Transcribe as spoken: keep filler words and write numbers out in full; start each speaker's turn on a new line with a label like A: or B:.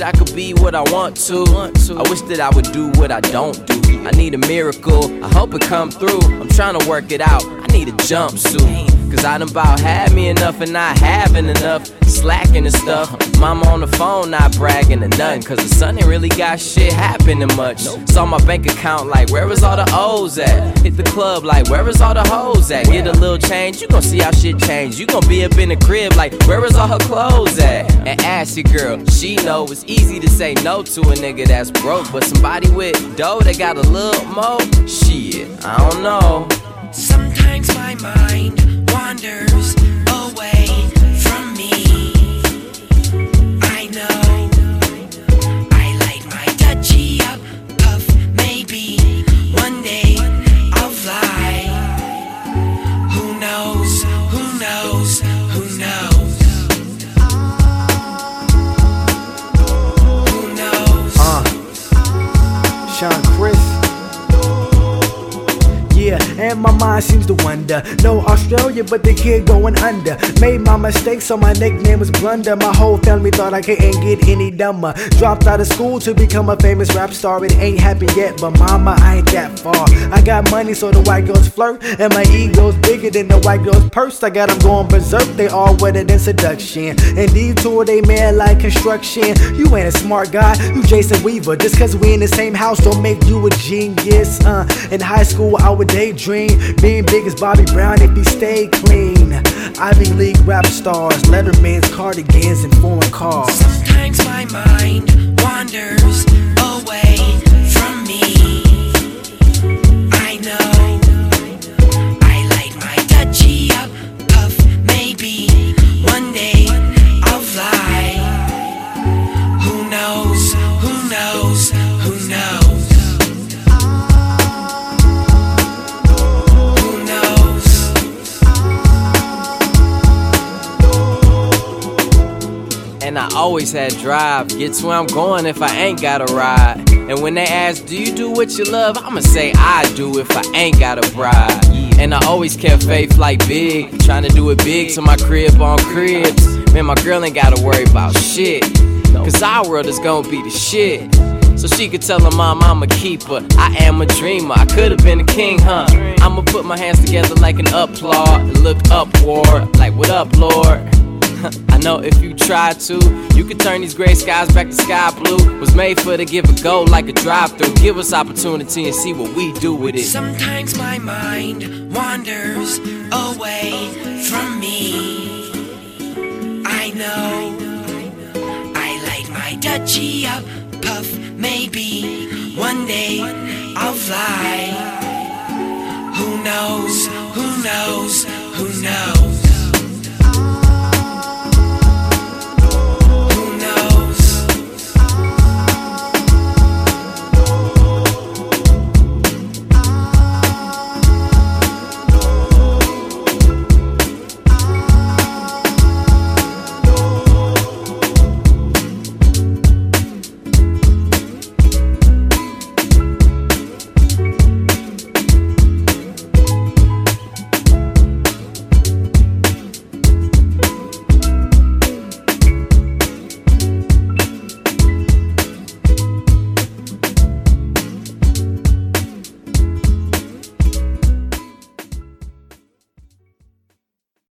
A: I could be what I want to. I wish that I would do what I don't do. I need a miracle, I hope it come through. I'm trying to work it out, I need a jumpsuit. Cause I done bout had me enough and not having enough, slacking and stuff. Mama on the phone not bragging or nothing, cause the son ain't really got shit happening much. Saw my bank account like, where is all the O's at? Hit the club like, where is all the hoes at? Get a little change, you gon' see how shit change. You gon' be up in the crib like, where is all her clothes at? And ask your girl, she know it's easy to say no to a nigga that's broke, but somebody with dough that got a little more, shit, I don't know.
B: Sometimes my mind wanders away from me. I know I light my touchy up, puff, maybe one day I'll fly. Who knows, who knows, who knows? Who knows?
C: Uh, Sean Chris. Yeah, and my mind seems to wonder. No Australia, but the kid going under. Made my mistakes, so my nickname was Blunder. My whole family thought I couldn't get any dumber. Dropped out of school to become a famous rap star. It ain't happened yet, but mama, I ain't that far. I got money, so the white girls flirt, and my ego's bigger than the white girl's purse. I got them going berserk, they all wetter than seduction. And detour, they mad like construction. You ain't a smart guy, you Jason Weaver. Just cause we in the same house don't make you a genius. Uh, in high school, I would daydream being big as Bobby Brown if he stayed clean. Ivy League rap stars, Letterman's, cardigans, and foreign cars.
B: Sometimes my mind wanders away from me. I know I light my touchy up, puff, maybe one day I'll fly. Who knows, who knows, who knows?
A: And I always had drive, get to where I'm going if I ain't got a ride. And when they ask, do you do what you love? I'ma say I do if I ain't got a bride. And I always kept faith like big, trying to do it big to my crib on cribs. Man, my girl ain't gotta worry about shit, cause our world is gonna be the shit. So she could tell her mom I'm a keeper, I am a dreamer. I could've been a king, huh? I'ma put my hands together like an applaud and look upward, like what up, Lord? I know if you try to, you could turn these gray skies back to sky blue. Was made for to give a go like a drive-through. Give us opportunity and see what we do with it.
B: Sometimes my mind wanders away from me. I know I light my touchy up, puff, maybe one day I'll fly. Who knows, who knows, who knows?